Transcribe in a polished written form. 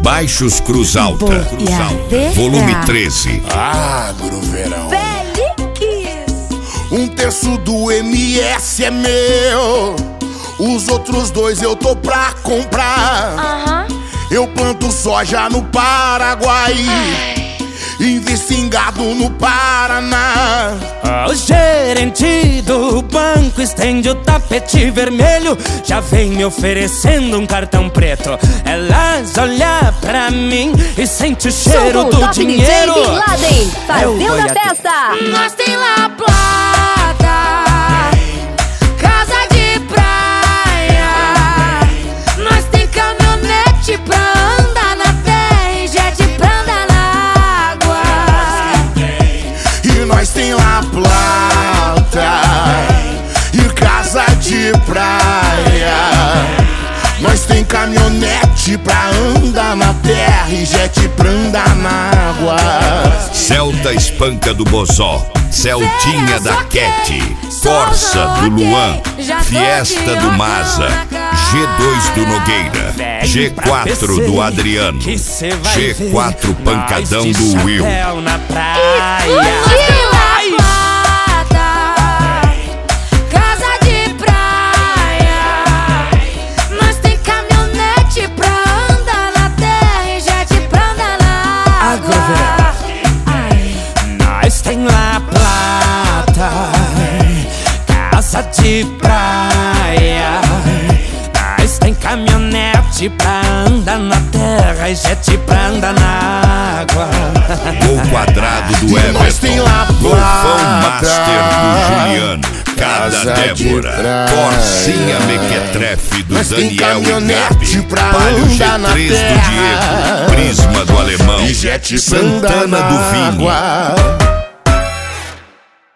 Baixos Cruz Alta, volume 13. Agroverão. Feliz. Um terço do MS é meu, os outros dois eu tô pra comprar. Eu planto soja no Paraguai, invisto em gado no Paraná. O gerente do banco estende o tapete vermelho, já vem me oferecendo um cartão preto. Elas olham pra mim e sente o cheiro do Top dinheiro. DJ Bin Laden, fazendo a festa. Nós tem lá plata, casa de praia. Nós tem caminhonete pra andar na terra e jet pra andar na água. E nós tem lá plata e casa de praia. Nós tem caminhonete pra andar na terra e jet pra andar na água. Celta Espanca do Bozó, Celtinha da Cat, Corsa do Luan, Fiesta do Maza, G2 do Nogueira, G4 do Adriano, G4 Pancadão do Will. Na praia. Nós tem lá plata, casa de praia. Nós tem caminhonete pra andar na terra e jet pra andar na água. Gol quadrado do nós tem Everton, lá Golfão plata, Master do Juliano, Cada casa Débora, de praia. Corsinha Mequetrefe do Nós tem Daniel e caminhonete Gabi, pra Palio andar G3 na do terra Diego, Prisma do Alemão, e jet pra Santana andar do na Vini, água.